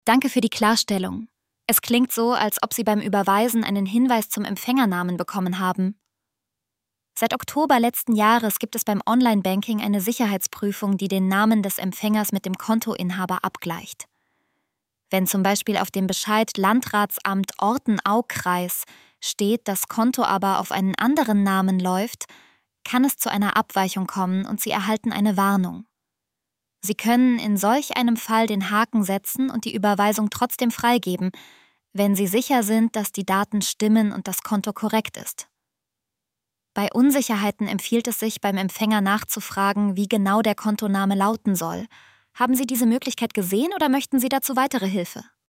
Danke für die Klarstellung. Es klingt so, als ob Sie beim Überweisen einen Hinweis zum Empfängernamen bekommen haben. Seit Oktober letzten Jahres gibt es beim Online-Banking eine Sicherheitsprüfung, die den Namen des Empfängers mit dem Kontoinhaber abgleicht. Wenn zum Beispiel auf dem Bescheid Landratsamt Orten-Au-Kreis steht, das Konto aber auf einen anderen Namen läuft, kann es zu einer Abweichung kommen und Sie erhalten eine Warnung. Sie können in solch einem Fall den Haken setzen und die Überweisung trotzdem freigeben, wenn Sie sicher sind, dass die Daten stimmen und das Konto korrekt ist. Bei Unsicherheiten empfiehlt es sich, beim Empfänger nachzufragen, wie genau der Kontoname lauten soll. Haben Sie diese Möglichkeit gesehen oder möchten Sie dazu weitere Hilfe?